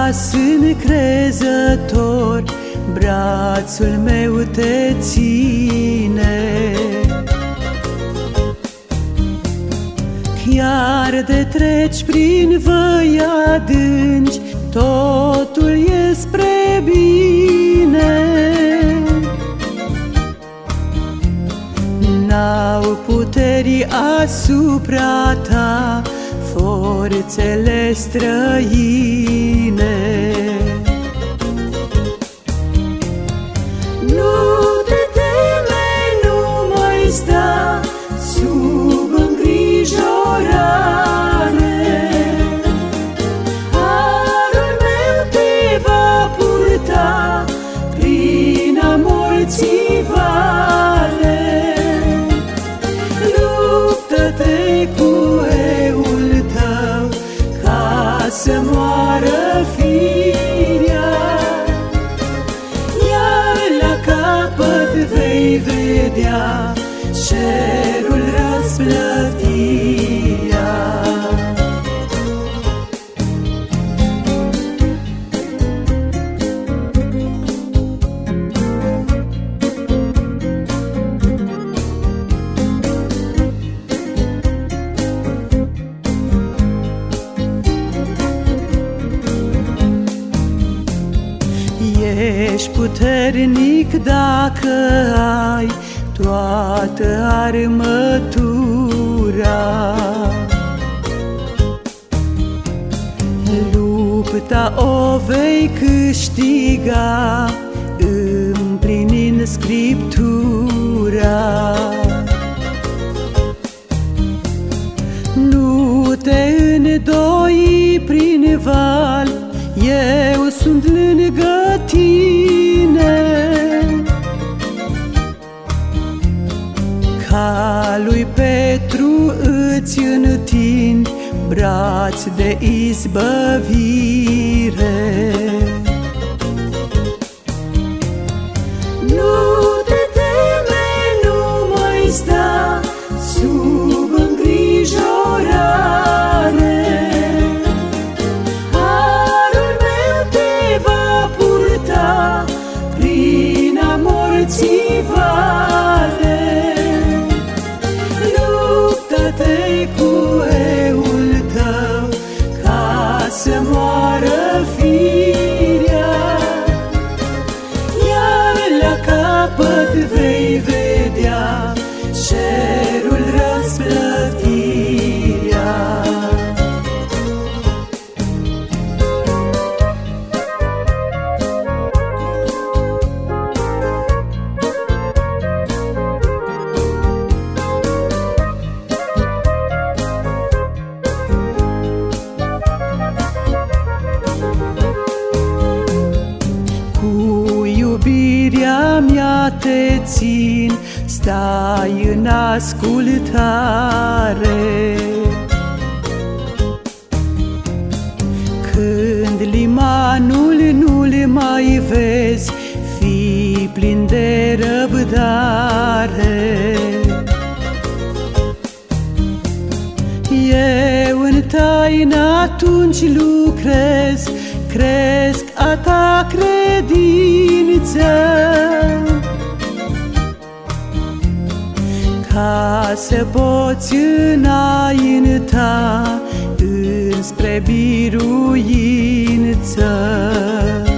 rămas încrezător, brațul meu te ține. Chiar de treci prin văi adânci, totul e spre bine. N-au puteri asupra ta forțele străine. Nu te teme, nu mai sta sub îngrijorare. Harul meu te va purta prin amorții vale. Luptă-te cu eul tău ca să moară firea, iar la capăt vei vedea cerul răsplătirea. Ești puternic dacă ai toată armătura. Lupta o vei câștiga împlinind Scriptura. Nu te îndoi prin val, eu sunt lângă tine. Ca lui Petru îți întind braț de izbăvire. Nu te teme, nu mai sta sub îngrijorare. Harul meu te va purta prin amorții vale. Luptă-te cu eul tău ca să moară firea, iar la capăt vei vedea cerul răsplătirea. Iubirea mea te țin, stai în ascultare. Când limanul nu-l mai vezi, fii plin de răbdare. Eu în taină atunci lucrez, cresc a ta credință, ca să poți înainta înspre biruință.